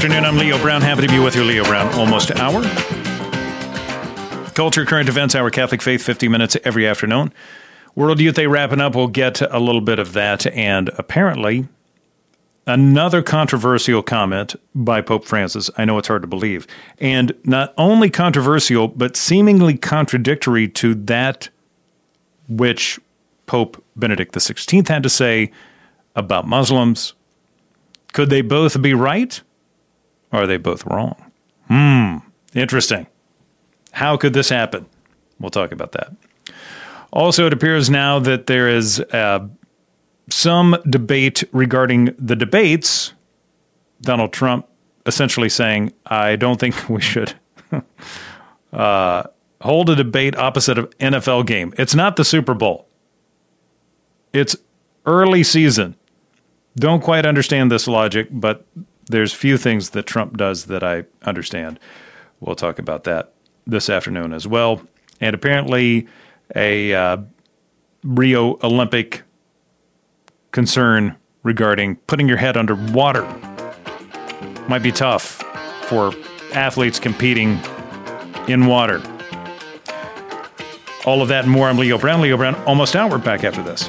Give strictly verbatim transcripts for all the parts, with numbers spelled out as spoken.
afternoon. I'm Leo Brown. Happy to be with you, Leo Brown. Almost an hour. Culture, current events, our Catholic faith, fifty minutes every afternoon. World Youth Day wrapping up. We'll get a little bit of that. And apparently, another controversial comment by Pope Francis. I know it's hard to believe. And not only controversial, but seemingly contradictory to that which Pope Benedict the sixteenth had to say about Muslims. Could they both be right? Or are they both wrong? Hmm, interesting. How could this happen? We'll talk about that. Also, it appears now that there is uh, some debate regarding the debates. Donald Trump essentially saying, I don't think we should uh, hold a debate opposite of N F L game. It's not the Super Bowl. It's early season. Don't quite understand this logic, but there's few things that Trump does that I understand. We'll talk about that this afternoon as well. And apparently a uh, Rio Olympic concern regarding putting your head under water might be tough for athletes competing in water. All of that and more. I'm Leo Brown. Leo Brown, almost out. We're back after this.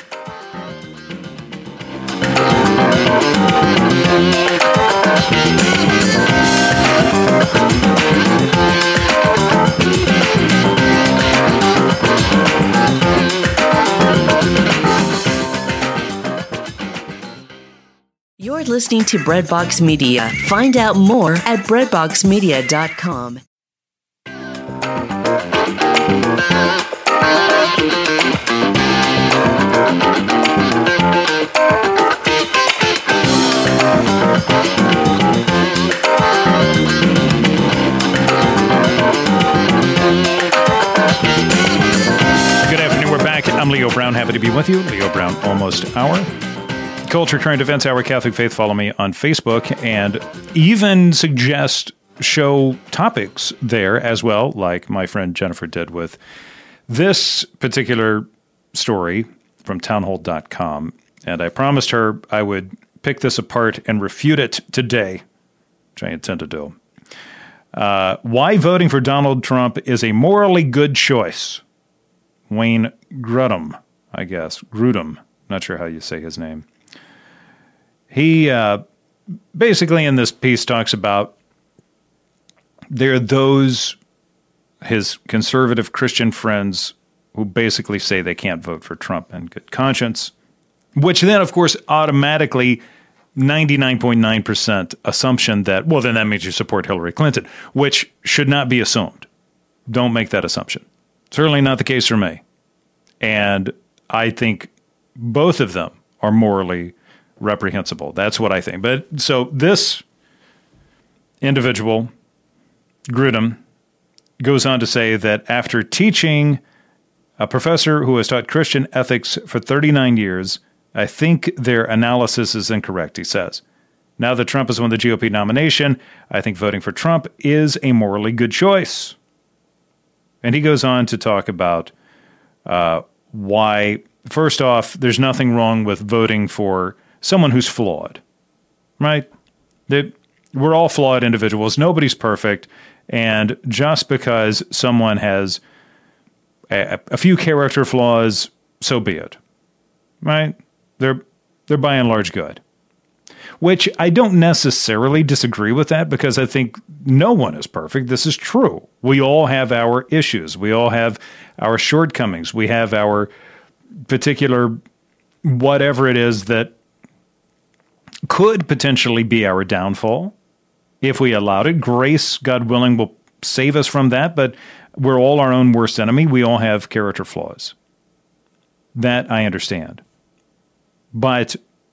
You're listening to Breadbox Media. Find out more at breadbox media dot com. Good afternoon. We're back. I'm Leo Brown. Happy to be with you. Leo Brown, almost hour. Culture, current events, our Catholic faith. Follow me on Facebook and even suggest show topics there as well, like my friend Jennifer did with this particular story from townhall dot com. And I promised her I would pick this apart and refute it today, which I intend to do. Uh, why voting for Donald Trump is a morally good choice. Wayne Grudem, I guess. Grudem. Not sure how you say his name. He uh, basically in this piece talks about there are those, his conservative Christian friends, who basically say they can't vote for Trump in good conscience, which then, of course, automatically ninety-nine point nine percent assumption that, well, then that means you support Hillary Clinton, which should not be assumed. Don't make that assumption. Certainly not the case for me. And I think both of them are morally reprehensible. That's what I think. But so this individual, Grudem, goes on to say that after teaching a professor who has taught Christian ethics for thirty-nine years, I think their analysis is incorrect, he says. Now that Trump has won the G O P nomination, I think voting for Trump is a morally good choice. And he goes on to talk about uh, why, first off, there's nothing wrong with voting for someone who's flawed, right? That we're all flawed individuals. Nobody's perfect. And just because someone has a, a few character flaws, so be it, right? They're they're by and large good, which I don't necessarily disagree with that because I think no one is perfect. This is true. We all have our issues. We all have our shortcomings. We have our particular whatever it is that could potentially be our downfall if we allowed it. Grace, God willing, will save us from that, but we're all our own worst enemy. We all have character flaws. That I understand. But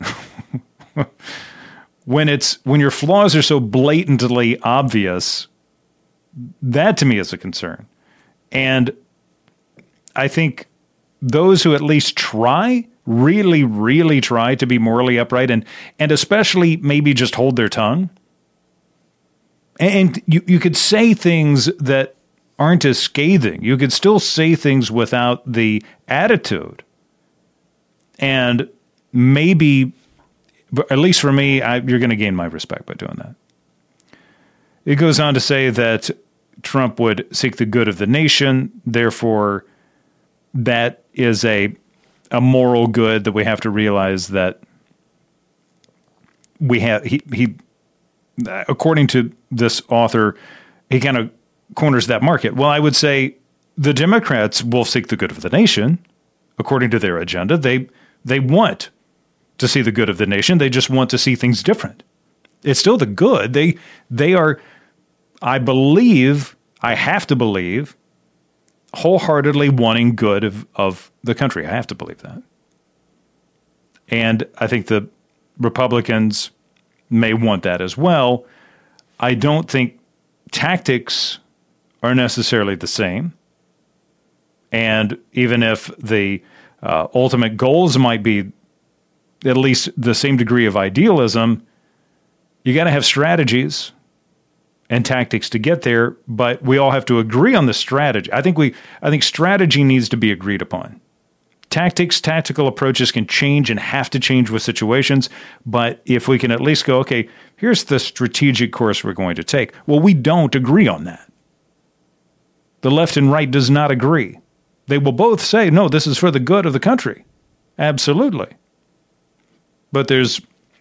when it's when your flaws are so blatantly obvious, that to me is a concern. And I think those who at least try, really, really try to be morally upright and and especially maybe just hold their tongue. And you, you could say things that aren't as scathing. You could still say things without the attitude. And maybe, at least for me, I, you're going to gain my respect by doing that. It goes on to say that Trump would seek the good of the nation. Therefore, that is a a moral good that we have to realize that we have. He, he according to this author, he kind of corners that market. Well, I would say the Democrats will seek the good of the nation according to their agenda. They they want to see the good of the nation. They just want to see things different. It's still the good. They they are, I believe, I have to believe, wholeheartedly wanting good of, of the country. I have to believe that. And I think the Republicans may want that as well. I don't think tactics are necessarily the same. And even if the uh, ultimate goals might be at least the same degree of idealism, you got to have strategies and tactics to get there, but we all have to agree on the strategy. I think we I think strategy needs to be agreed upon. Tactics, tactical approaches can change and have to change with situations, but if we can at least go, okay, here's the strategic course we're going to take. Well, we don't agree on that. The left and right does not agree. They will both say, no, this is for the good of the country. Absolutely. But there's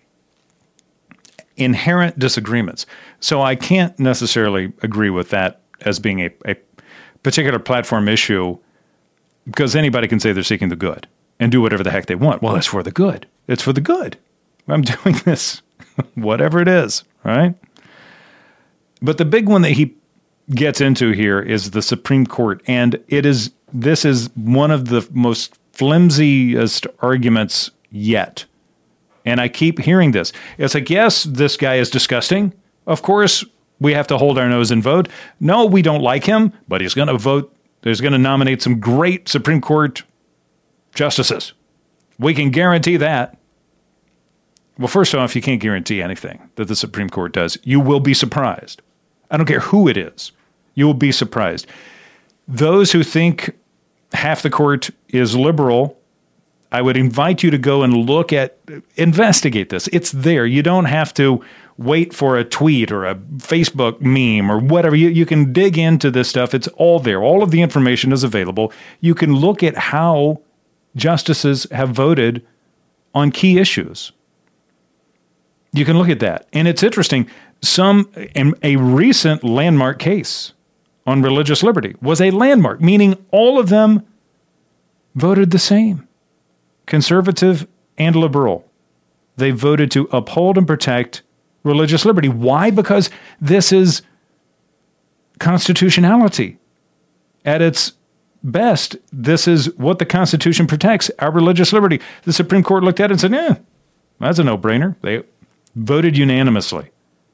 inherent disagreements. So I can't necessarily agree with that as being a, a particular platform issue, because anybody can say they're seeking the good and do whatever the heck they want. Well, it's for the good. It's for the good. I'm doing this, whatever it is, right? But the big one that he gets into here is the Supreme Court. And it is this is one of the most flimsiest arguments yet. And I keep hearing this. It's like, yes, this guy is disgusting. Of course, we have to hold our nose and vote. No, we don't like him, but he's going to vote. He's going to nominate some great Supreme Court justices. We can guarantee that. Well, first off, you can't guarantee anything that the Supreme Court does. You will be surprised. I don't care who it is. You will be surprised. Those who think half the court is liberal, I would invite you to go and look at, investigate this. It's there. You don't have to wait for a tweet or a Facebook meme or whatever. You, you can dig into this stuff. It's all there. All of the information is available. You can look at how justices have voted on key issues. You can look at that. And it's interesting. Some, a recent landmark case on religious liberty was a landmark, meaning all of them voted the same. Conservative and liberal. They voted to uphold and protect religious liberty. Why? Because this is constitutionality. At its best, this is what the Constitution protects, our religious liberty. The Supreme Court looked at it and said, eh, that's a no-brainer. They voted unanimously.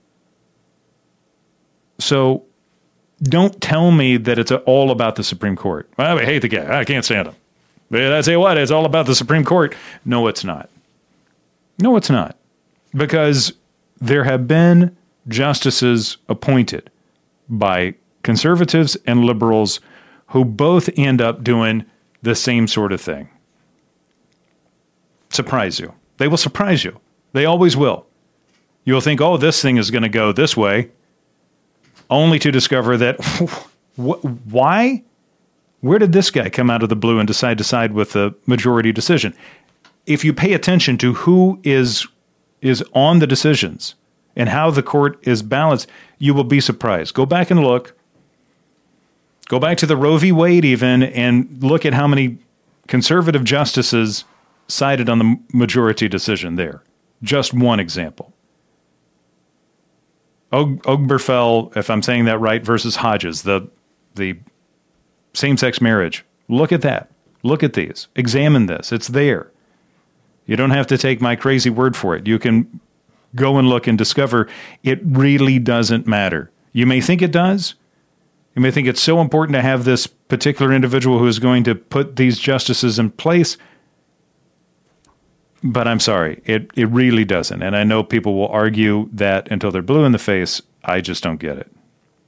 So don't tell me that it's all about the Supreme Court. I hate the guy. I can't stand him. I say what? It's all about the Supreme Court. No, it's not. No, it's not. Because there have been justices appointed by conservatives and liberals who both end up doing the same sort of thing. Surprise you. They will surprise you. They always will. You'll think, oh, this thing is going to go this way, only to discover that, wh- why? Where did this guy come out of the blue and decide to side with the majority decision? If you pay attention to who is is on the decisions and how the court is balanced, you will be surprised. Go back and look. Go back to the Roe v. Wade even and look at how many conservative justices sided on the majority decision there. Just one example. Og- Obergefell, if I'm saying that right, versus Hodges, the the same-sex marriage. Look at that. Look at these. Examine this. It's there. You don't have to take my crazy word for it. You can go and look and discover it really doesn't matter. You may think it does. You may think it's so important to have this particular individual who is going to put these justices in place. But I'm sorry, it, it really doesn't. And I know people will argue that until they're blue in the face. I just don't get it.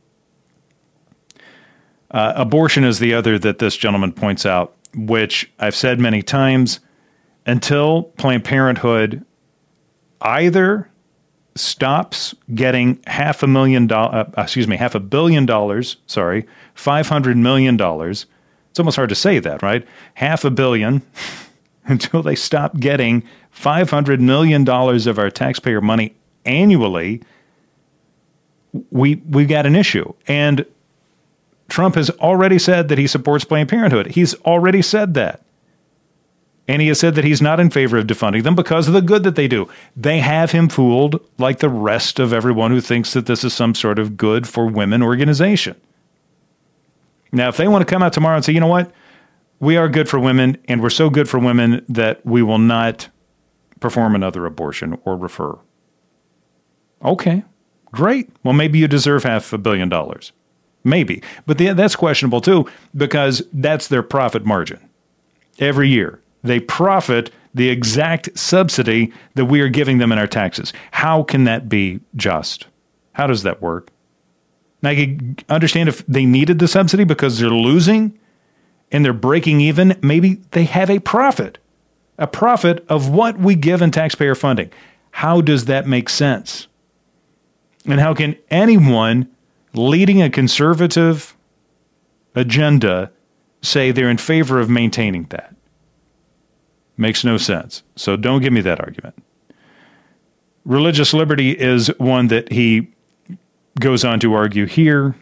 Uh, abortion is the other that this gentleman points out, which I've said many times, until Planned Parenthood either stops getting half a million dollars, uh, excuse me, half a billion dollars, sorry, five hundred million dollars. It's almost hard to say that, right? Half a billion until they stop getting five hundred million dollars of our taxpayer money annually, we, we've got an issue. And Trump has already said that he supports Planned Parenthood. He's already said that. And he has said that he's not in favor of defunding them because of the good that they do. They have him fooled like the rest of everyone who thinks that this is some sort of good for women organization. Now, if they want to come out tomorrow and say, you know what, we are good for women, and we're so good for women that we will not perform another abortion or refer. Okay, great. Well, maybe you deserve half a billion dollars. Maybe. But the, that's questionable, too, because that's their profit margin. Every year, they profit the exact subsidy that we are giving them in our taxes. How can that be just? How does that work? Now, I can understand if they needed the subsidy because they're losing and they're breaking even. Maybe they have a profit, a profit of what we give in taxpayer funding. How does that make sense? And how can anyone leading a conservative agenda say they're in favor of maintaining that? Makes no sense. So don't give me that argument. Religious liberty is one that he goes on to argue here.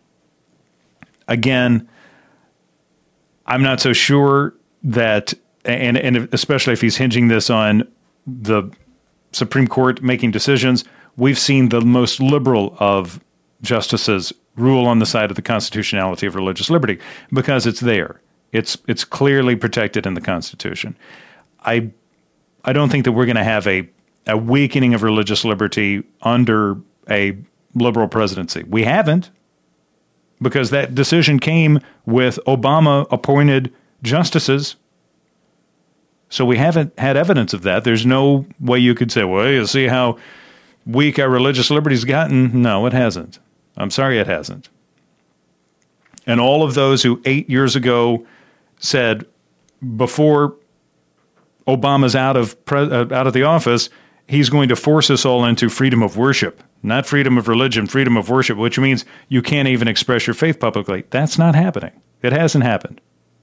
Again, I'm not so sure that, and, and especially if he's hinging this on the Supreme Court making decisions, we've seen the most liberal of justices rule on the side of the constitutionality of religious liberty because it's there. It's it's clearly protected in the Constitution. I I don't think that we're going to have a, a weakening of religious liberty under a liberal presidency. We haven't, because that decision came with Obama-appointed justices. So we haven't had evidence of that. There's no way you could say, well, you see how weak our religious liberty's gotten. No, it hasn't. I'm sorry it hasn't. And all of those who eight years ago said, before Obama's out of pre- uh, out of the office, he's going to force us all into freedom of worship, not freedom of religion, freedom of worship, which means you can't even express your faith publicly. That's not happening. It hasn't happened.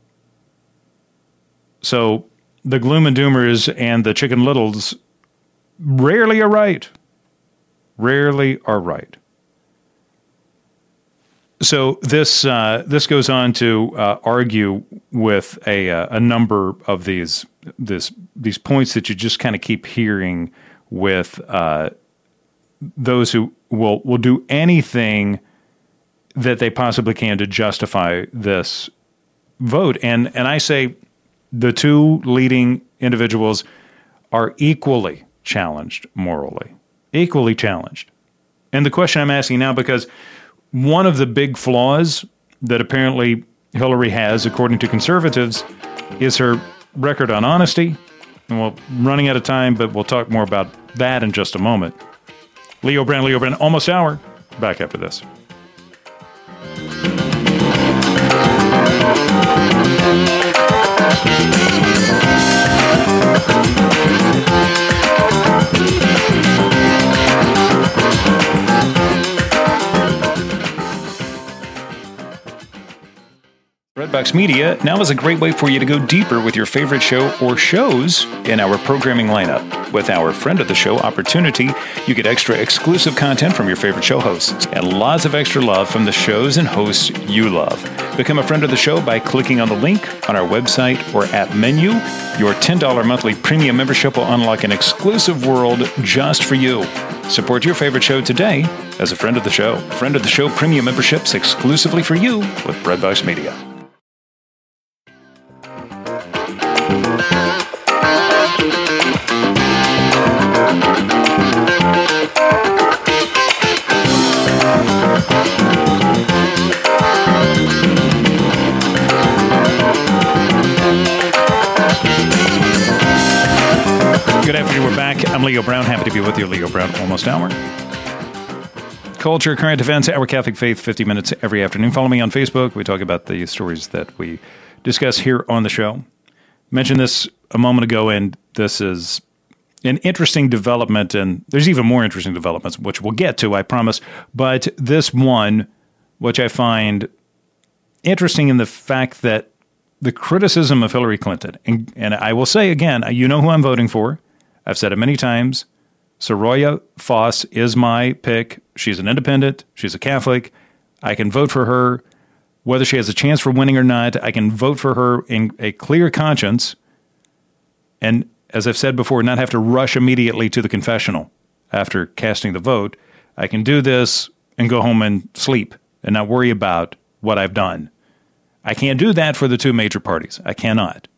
So the gloom and doomers and the chicken littles rarely are right. Rarely are right. So this uh, this goes on to uh, argue with a uh, a number of these this these points that you just kind of keep hearing with uh, those who will will do anything that they possibly can to justify this vote. And and I say the two leading individuals are equally challenged morally, equally challenged. And the question I'm asking now, because one of the big flaws that apparently Hillary has, according to conservatives, is her record on honesty. And we're running out of time, but we'll talk more about that in just a moment. Leo Brown, Leo Brown, almost hour. Back after this. Breadbox Media now is a great way for you to go deeper with your favorite show or shows in our programming lineup. With our Friend of the Show opportunity, you get extra exclusive content from your favorite show hosts and lots of extra love from the shows and hosts you love. Become a friend of the show by clicking on the link on our website or app menu. Your ten dollars monthly premium membership will unlock an exclusive world just for you. Support your favorite show today as a friend of the show. Friend of the Show premium memberships exclusively for you with Breadbox Media. Good afternoon. We're back. I'm Leo Brown. Happy to be with you, Leo Brown, almost hour. Culture, current events, Our Catholic Faith, fifty minutes every afternoon. Follow me on Facebook. We talk about the stories that we discuss here on the show. Mentioned this a moment ago, and this is an interesting development, and there's even more interesting developments, which we'll get to, I promise. But this one, which I find interesting in the fact that the criticism of Hillary Clinton, and, and I will say again, you know who I'm voting for. I've said it many times. Soraya Foss is my pick. She's an independent. She's a Catholic. I can vote for her. Whether she has a chance for winning or not, I can vote for her in a clear conscience. And as I've said before, not have to rush immediately to the confessional after casting the vote. I can do this and go home and sleep and not worry about what I've done. I can't do that for the two major parties. I cannot.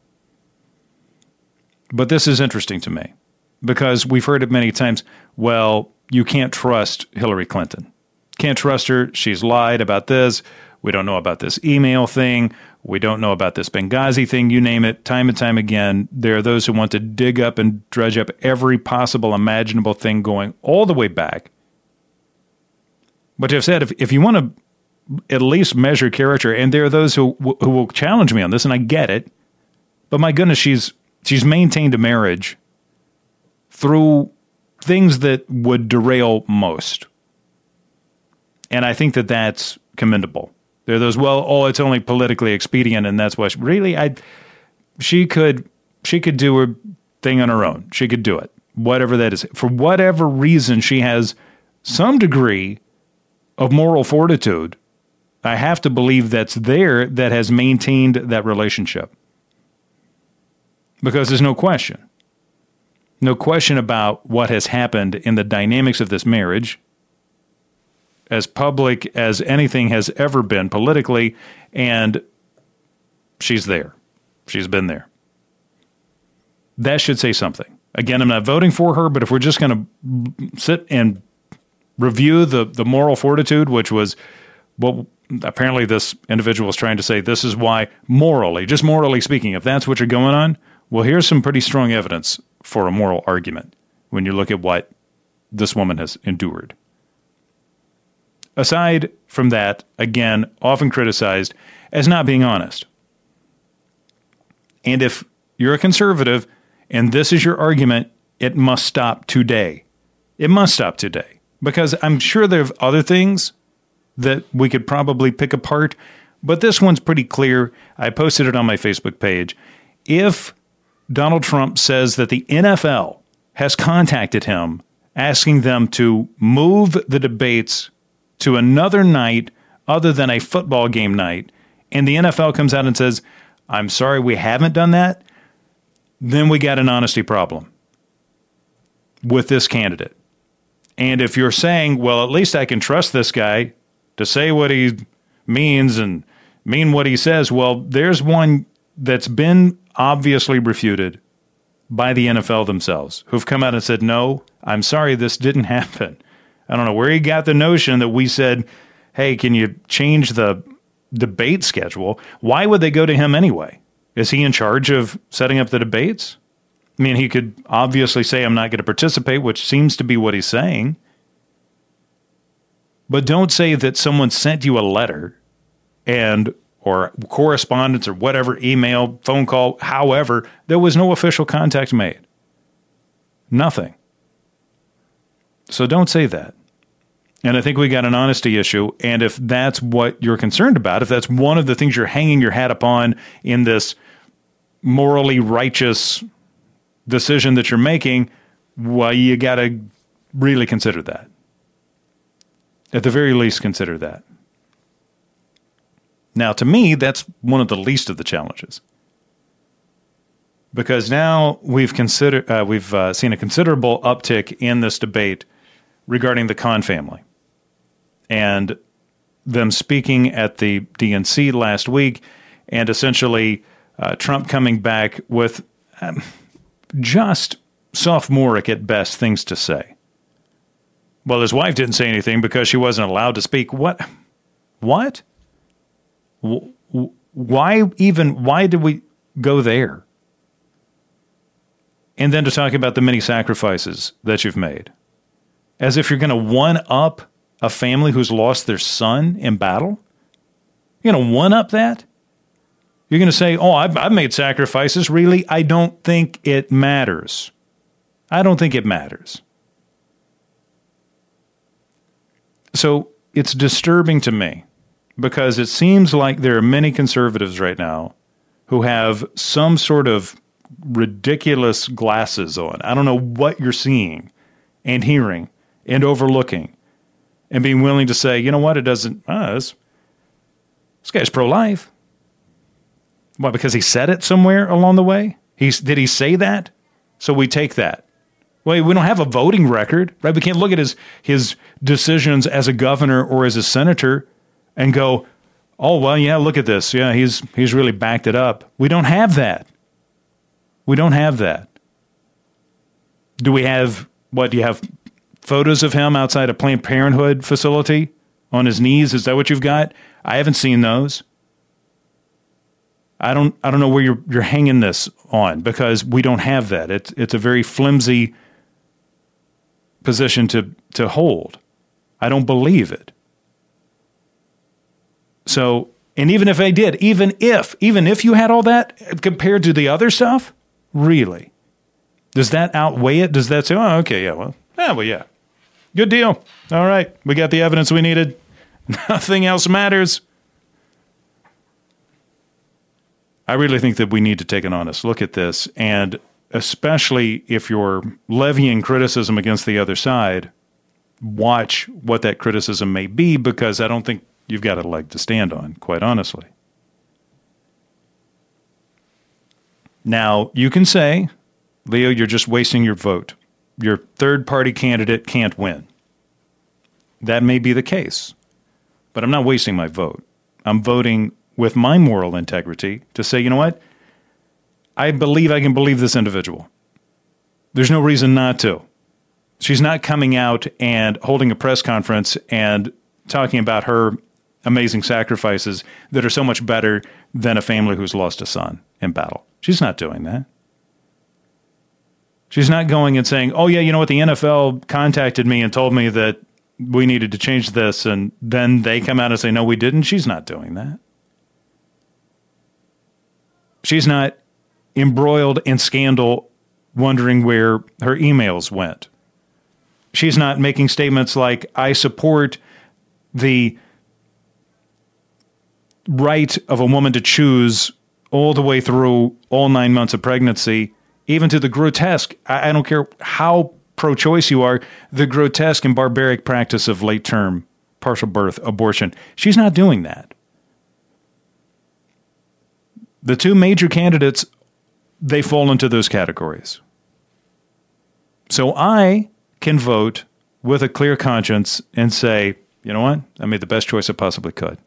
But this is interesting to me because we've heard it many times. Well, you can't trust Hillary Clinton. Can't trust her. She's lied about this. We don't know about this email thing. We don't know about this Benghazi thing. You name it. Time and time again, there are those who want to dig up and dredge up every possible imaginable thing going all the way back. But I've said, if, if you want to at least measure character, and there are those who who will challenge me on this, and I get it, but my goodness, she's she's maintained a marriage through things that would derail most. And I think that that's commendable. There are those, well, oh, it's only politically expedient, and that's why she, really, I, she could, she could do her thing on her own. She could do it, whatever that is. For whatever reason, she has some degree of moral fortitude. I have to believe that's there that has maintained that relationship. Because there's no question. No question about what has happened in the dynamics of this marriage, as public as anything has ever been politically, and she's there. She's been there. That should say something. Again, I'm not voting for her, but if we're just going to sit and review the, the moral fortitude, which was what apparently this individual was trying to say, this is why morally, just morally speaking, if that's what you're going on, well, here's some pretty strong evidence for a moral argument when you look at what this woman has endured. Aside from that, again, often criticized as not being honest. And if you're a conservative and this is your argument, it must stop today. It must stop today. Because I'm sure there are other things that we could probably pick apart, but this one's pretty clear. I posted it on my Facebook page. If Donald Trump says that the N F L has contacted him asking them to move the debates to another night other than a football game night, and the N F L comes out and says, I'm sorry, we haven't done that, then we got an honesty problem with this candidate. And if you're saying, well, at least I can trust this guy to say what he means and mean what he says, well, there's one that's been obviously refuted by the N F L themselves, who've come out and said, no, I'm sorry, this didn't happen. I don't know where he got the notion that we said, hey, can you change the debate schedule? Why would they go to him anyway? Is he in charge of setting up the debates? I mean, he could obviously say, I'm not going to participate, which seems to be what he's saying. But don't say that someone sent you a letter and or correspondence or whatever, email, phone call, however, there was no official contact made. Nothing. So don't say that. And I think we got an honesty issue. And if that's what you're concerned about, if that's one of the things you're hanging your hat upon in this morally righteous decision that you're making, well, you got to really consider that. At the very least, consider that. Now, to me, that's one of the least of the challenges. Because now we've considered, uh, we've uh, seen a considerable uptick in this debate regarding the Khan family. And them speaking at the D N C last week, and essentially uh, Trump coming back with um, just sophomoric at best things to say. Well, his wife didn't say anything because she wasn't allowed to speak. What? What? Why even, why did we go there? And then to talk about the many sacrifices that you've made. As if you're going to one-up a family who's lost their son in battle? You're going to one-up that? You're going to say, oh, I've, I've made sacrifices. Really? I don't think it matters. I don't think it matters. So it's disturbing to me because it seems like there are many conservatives right now who have some sort of ridiculous glasses on. I don't know what you're seeing and hearing and overlooking and being willing to say, you know what, it doesn't, uh, this, this guy's pro-life. Why, because he said it somewhere along the way? He's, did he say that? So we take that. Well, we don't have a voting record, right? We can't look at his his decisions as a governor or as a senator and go, oh, well, yeah, look at this. Yeah, he's he's really backed it up. We don't have that. We don't have that. Do we have, what, do you have photos of him outside a Planned Parenthood facility on his knees? Is that what you've got? I haven't seen those. I don't I don't know where you're you're hanging this on because we don't have that. It's it's a very flimsy position to to hold. I don't believe it. So, and even if I did, even if even if you had all that compared to the other stuff, really, does that outweigh it? Does that say, oh, okay, yeah, well, yeah, well, yeah, good deal. All right, we got the evidence we needed. Nothing else matters. I really think that we need to take an honest look at this, and especially if you're levying criticism against the other side, watch what that criticism may be, because I don't think you've got a leg to stand on, quite honestly. Now, you can say, Leo, you're just wasting your vote. Your third-party candidate can't win. That may be the case, but I'm not wasting my vote. I'm voting with my moral integrity to say, you know what? I believe I can believe this individual. There's no reason not to. She's not coming out and holding a press conference and talking about her amazing sacrifices that are so much better than a family who's lost a son in battle. She's not doing that. She's not going and saying, oh, yeah, you know what? The N F L contacted me and told me that we needed to change this, and then they come out and say, no, we didn't. She's not doing that. She's not embroiled in scandal, wondering where her emails went. She's not making statements like, I support the right of a woman to choose all the way through all nine months of pregnancy, even to the grotesque, I, I don't care how pro-choice you are, the grotesque and barbaric practice of late-term partial birth abortion. She's not doing that. The two major candidates, they fall into those categories. So I can vote with a clear conscience and say, you know what? I made the best choice I possibly could.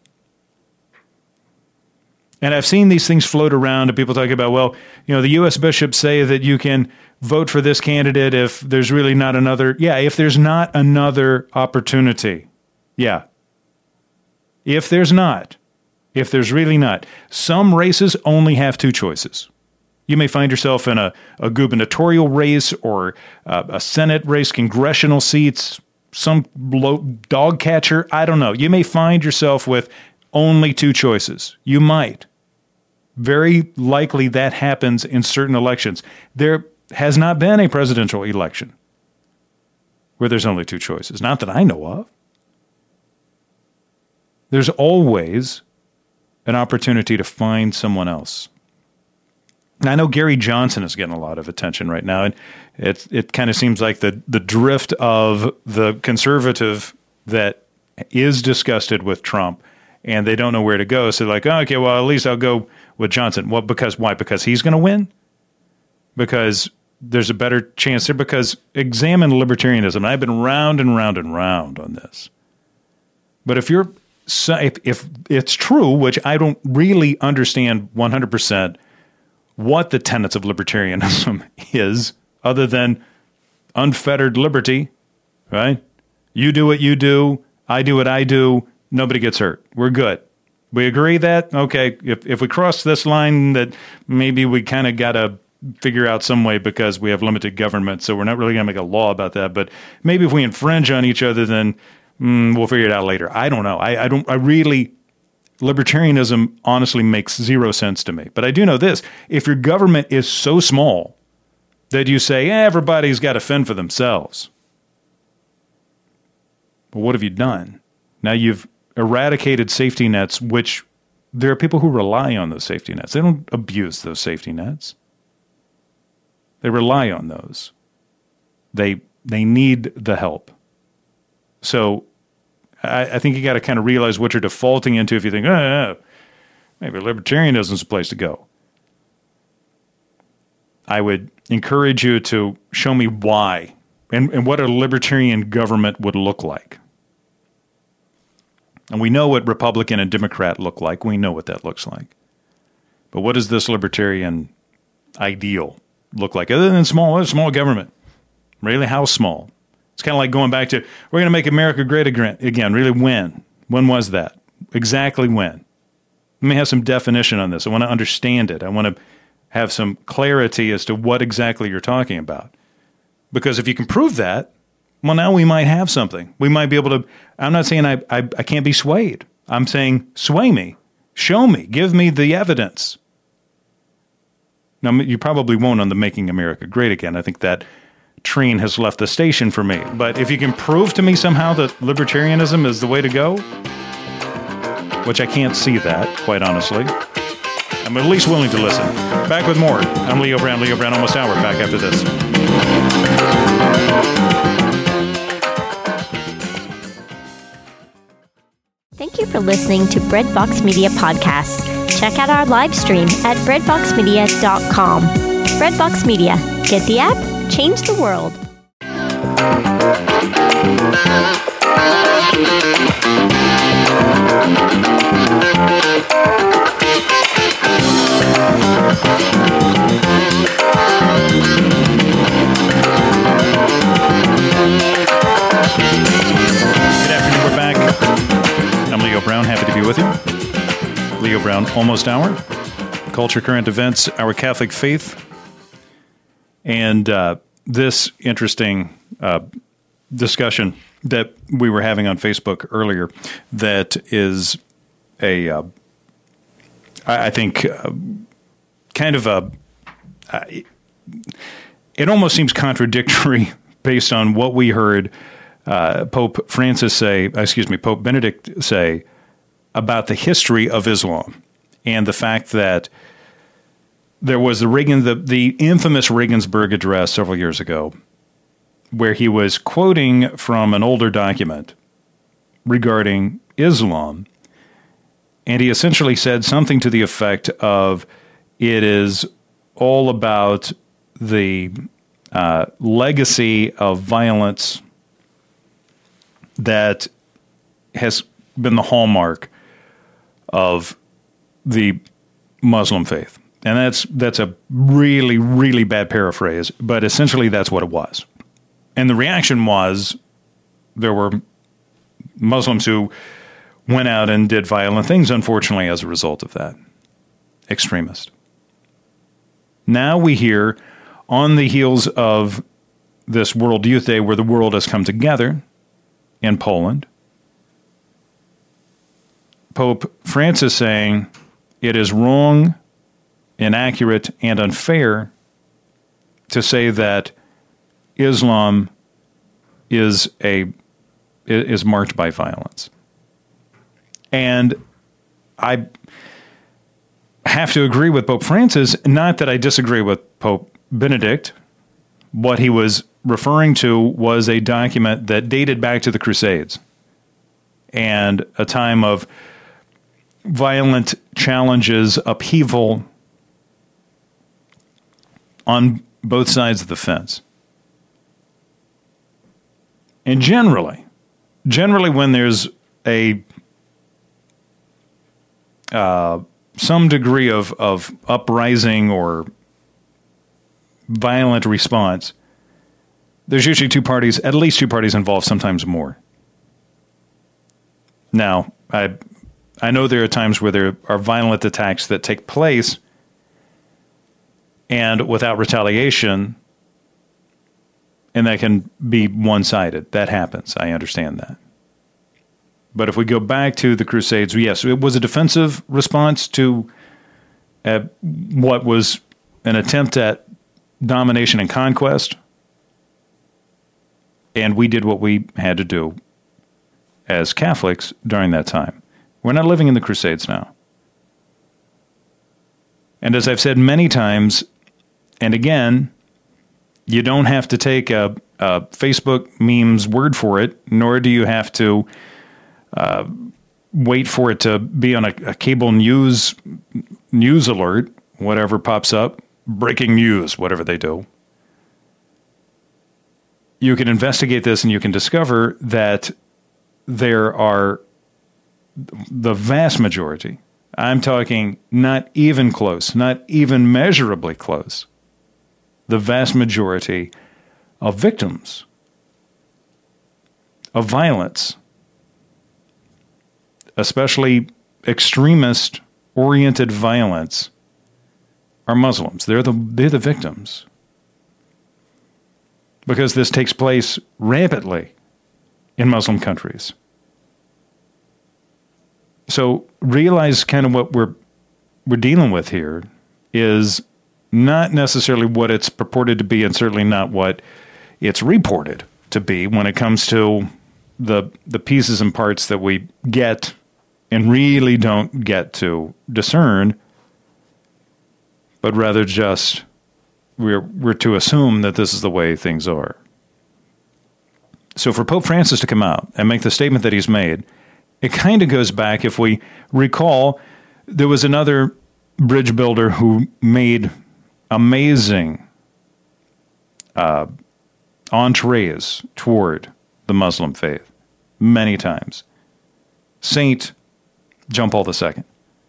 And I've seen these things float around and people talk about, well, you know, the U S bishops say that you can vote for this candidate if there's really not another. Yeah, if there's not another opportunity. Yeah. If there's not. If there's really not. Some races only have two choices. You may find yourself in a, a gubernatorial race or uh, a Senate race, congressional seats, some low dog catcher. I don't know. You may find yourself with only two choices. You might. Very likely that happens in certain elections. There has not been a presidential election where there's only two choices. Not that I know of. There's always an opportunity to find someone else. I know Gary Johnson is getting a lot of attention right now, and it it kind of seems like the, the drift of the conservative that is disgusted with Trump, and they don't know where to go. So like, oh, okay, well, at least I'll go with Johnson. Well, because why? Because he's going to win? Because there's a better chance there? Because examine libertarianism. I've been round and round and round on this. But if you're So if, if it's true, which I don't really understand one hundred percent what the tenets of libertarianism is, other than unfettered liberty, right? You do what you do, I do what I do, nobody gets hurt. We're good. We agree that, okay, if, if we cross this line, that maybe we kind of got to figure out some way because we have limited government, so we're not really going to make a law about that. But maybe if we infringe on each other, then Mm, we'll figure it out later. I don't know. I, I don't. I really, libertarianism honestly makes zero sense to me. But I do know this: if your government is so small that you say, eh, everybody's got to fend for themselves. But what have you done? Now you've eradicated safety nets, which there are people who rely on those safety nets. They don't abuse those safety nets. They rely on those. They they need the help. So I, I think you got to kind of realize what you're defaulting into if you think, oh, maybe libertarianism is a place to go. I would encourage you to show me why and, and what a libertarian government would look like. And we know what Republican and Democrat look like. We know what that looks like. But what does this libertarian ideal look like? Other than small, small government. Really, how small? It's kind of like going back to, we're going to make America great again. Really, when? When was that? Exactly when? Let me have some definition on this. I want to understand it. I want to have some clarity as to what exactly you're talking about. Because if you can prove that, well, now we might have something. We might be able to, I'm not saying I, I, I can't be swayed. I'm saying sway me. Show me. Give me the evidence. Now, you probably won't on the Making America Great Again. I think that train has left the station for me. But if you can prove to me somehow that libertarianism is the way to go, which I can't see that, quite honestly, I'm at least willing to listen. Back with more. I'm Leo Brown. Leo Brown, Almost Hour. Back after this. Thank you for listening to Breadbox Media Podcasts. Check out our live stream at breadbox media dot com. Breadbox Media. Get the app, change the world. Good afternoon, we're back. I'm Leo Brown, happy to be with you. Leo Brown, Almost Hour. Culture, current events, our Catholic faith. And uh, this interesting uh, discussion that we were having on Facebook earlier that is a, uh, I, I think, uh, kind of a, uh, it almost seems contradictory based on what we heard uh, Pope Francis say, excuse me, Pope Benedict say about the history of Islam and the fact that there was the Reagan, the, the infamous Regensburg Address several years ago, where he was quoting from an older document regarding Islam, and he essentially said something to the effect of, it is all about the uh, legacy of violence that has been the hallmark of the Muslim faith. And that's that's a really, really bad paraphrase, but essentially that's what it was. And the reaction was there were Muslims who went out and did violent things, unfortunately, as a result of that. Extremist. Now we hear, on the heels of this World Youth Day, where the world has come together in Poland, Pope Francis saying it is wrong, inaccurate, and unfair to say that Islam is a is marked by violence. And I have to agree with Pope Francis, not that I disagree with Pope Benedict. What he was referring to was a document that dated back to the Crusades and a time of violent challenges, upheaval on both sides of the fence. And generally, generally when there's a uh, some degree of, of uprising or violent response, there's usually two parties, at least two parties involved, sometimes more. Now, I I know there are times where there are violent attacks that take place and without retaliation, and that can be one-sided. That happens. I understand that. But if we go back to the Crusades, yes, it was a defensive response to uh, what was an attempt at domination and conquest. And we did what we had to do as Catholics during that time. We're not living in the Crusades now. And as I've said many times, and again, you don't have to take a, a Facebook meme's word for it, nor do you have to uh, wait for it to be on a, a cable news news alert, whatever pops up, breaking news, whatever they do. You can investigate this and you can discover that there are the vast majority, I'm talking not even close, not even measurably close, the vast majority of victims of violence, especially extremist-oriented violence, are Muslims. They're the, they're the victims. Because this takes place rampantly in Muslim countries. So realize kind of what we're we're dealing with here is not necessarily what it's purported to be, and certainly not what it's reported to be when it comes to the the pieces and parts that we get and really don't get to discern, but rather just we're we're to assume that this is the way things are. So for Pope Francis to come out and make the statement that he's made, it kind of goes back, if we recall, there was another bridge builder who made amazing uh, entrees toward the Muslim faith many times. Saint John Paul the Second,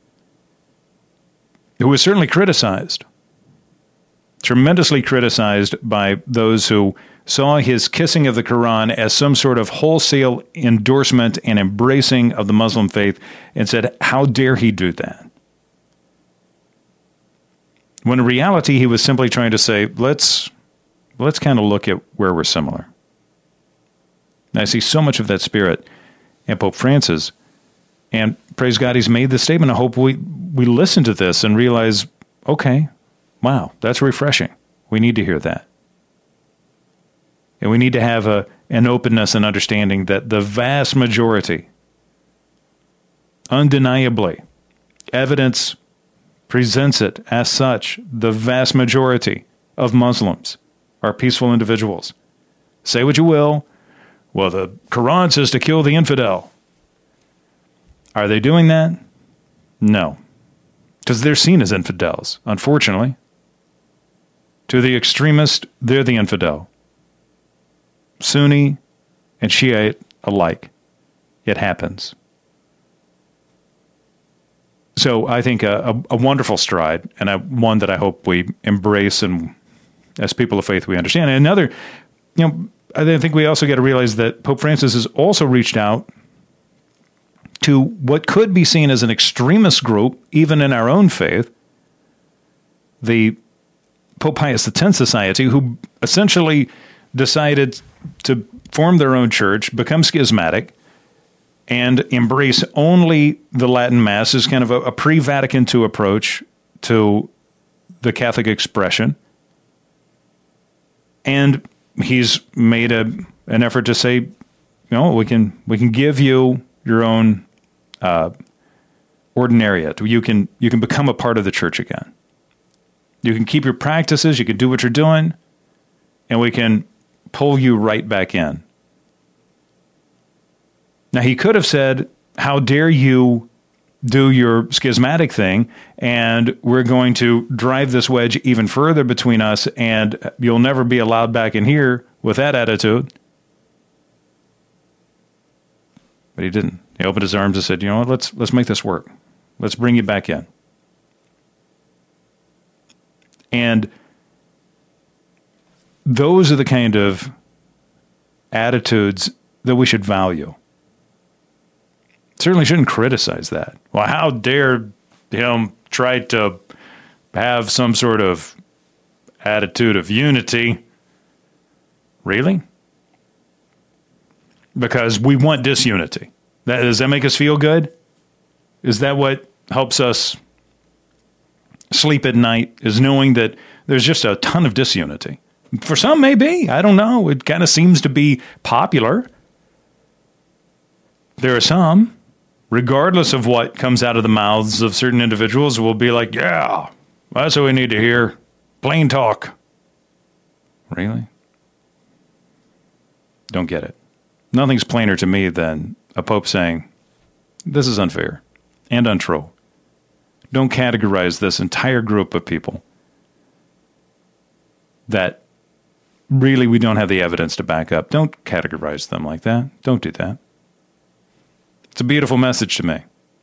who was certainly criticized, tremendously criticized by those who saw his kissing of the Quran as some sort of wholesale endorsement and embracing of the Muslim faith, and said, how dare he do that? When in reality, he was simply trying to say, let's let's kind of look at where we're similar. And I see so much of that spirit in Pope Francis, and praise God, he's made this statement. I hope we, we listen to this and realize, okay, wow, that's refreshing. We need to hear that. And we need to have a, an openness and understanding that the vast majority, undeniably, evidence presents it as such, the vast majority of Muslims are peaceful individuals. Say what you will. Well, the Quran says to kill the infidel. Are they doing that? No. Because they're seen as infidels, unfortunately. To the extremist, they're the infidel. Sunni and Shiite alike. It happens. So I think a, a, a wonderful stride, and a, one that I hope we embrace, and as people of faith we understand. And another, you know, I think we also got to realize that Pope Francis has also reached out to what could be seen as an extremist group, even in our own faith, the Pope Pius X Society, who essentially decided to form their own church, become schismatic, and embrace only the Latin Mass as kind of a, a pre-Vatican two approach to the Catholic expression. And he's made a an effort to say, you know, we can we can give you your own uh, ordinariate. You can you can become a part of the church again. You can keep your practices. You can do what you're doing, and we can pull you right back in. Now, he could have said, how dare you do your schismatic thing, and we're going to drive this wedge even further between us, and you'll never be allowed back in here with that attitude. But he didn't. He opened his arms and said, you know what, let's, let's make this work. Let's bring you back in. And those are the kind of attitudes that we should value. Certainly shouldn't criticize that. Well, how dare him try to have some sort of attitude of unity? Really? Because we want disunity. That, does that make us feel good? Is that what helps us sleep at night, is knowing that there's just a ton of disunity. For some, maybe. I don't know. It kind of seems to be popular. There are some, regardless of what comes out of the mouths of certain individuals, will be like, yeah, that's what we need to hear. Plain talk. Really? Don't get it. Nothing's plainer to me than a pope saying, this is unfair and untrue. Don't categorize this entire group of people that really we don't have the evidence to back up. Don't categorize them like that. Don't do that. It's a beautiful message to me.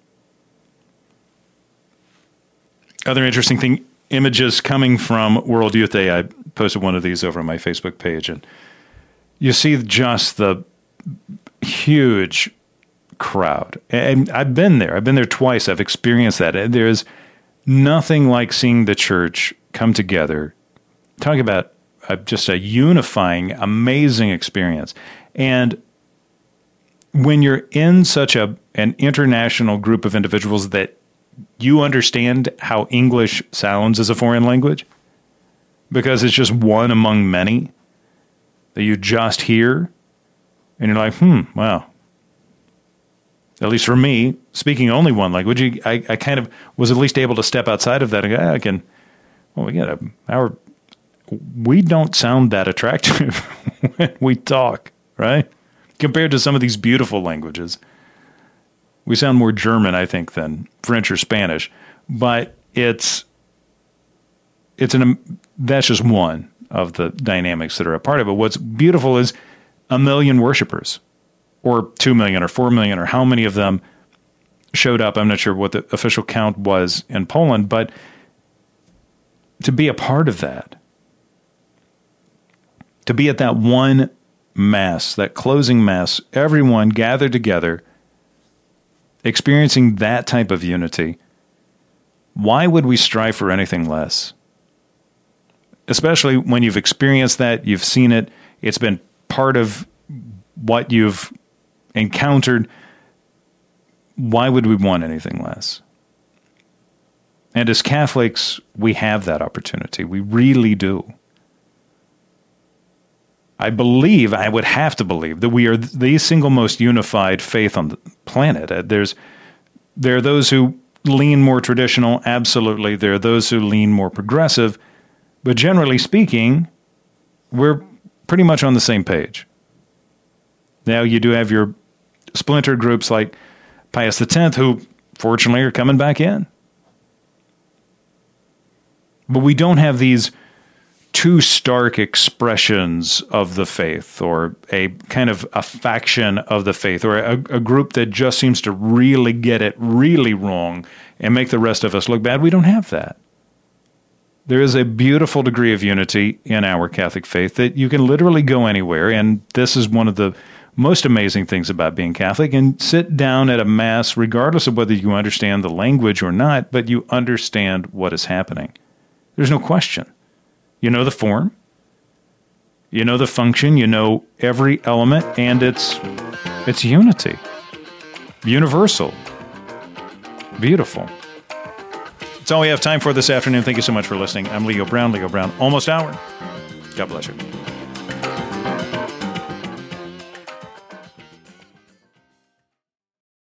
Other interesting thing, images coming from World Youth Day. I posted one of these over on my Facebook page, and you see just the huge crowd. And I've been there. I've been there twice. I've experienced that. There's nothing like seeing the church come together. Talk about a, just a unifying, amazing experience. And when you're in such a an international group of individuals that you understand how English sounds as a foreign language, because it's just one among many that you just hear, and you're like, hmm, wow. At least for me, speaking only one language, you, I, I kind of was at least able to step outside of that and go, I can, well, we got a, our, we don't sound that attractive when we talk, right? Compared to some of these beautiful languages. We sound more German, I think, than French or Spanish, but it's, it's an, that's just one of the dynamics that are a part of it. What's beautiful is a million worshipers, or two million or four million, or how many of them showed up. I'm not sure what the official count was in Poland, but to be a part of that, to be at that one mass, that closing mass, everyone gathered together, experiencing that type of unity, why would we strive for anything less? Especially when you've experienced that, you've seen it, it's been part of what you've encountered. Why would we want anything less? And as Catholics, we have that opportunity. We really do. I believe, I would have to believe, that we are the single most unified faith on the planet. There's, there are those who lean more traditional, absolutely. There are those who lean more progressive. But generally speaking, we're pretty much on the same page. Now, you do have your splinter groups like Pius X, who fortunately are coming back in. But we don't have these two stark expressions of the faith, or a kind of a faction of the faith, or a, a group that just seems to really get it really wrong and make the rest of us look bad. We don't have that. There is a beautiful degree of unity in our Catholic faith that you can literally go anywhere, and this is one of the most amazing things about being Catholic, and sit down at a mass, regardless of whether you understand the language or not, but you understand what is happening. There's no question. You know the form, you know the function, you know every element, and it's it's unity. Universal. Beautiful. That's all we have time for this afternoon. Thank you so much for listening. I'm Leo Brown, Leo Brown, Almost Hour. God bless you.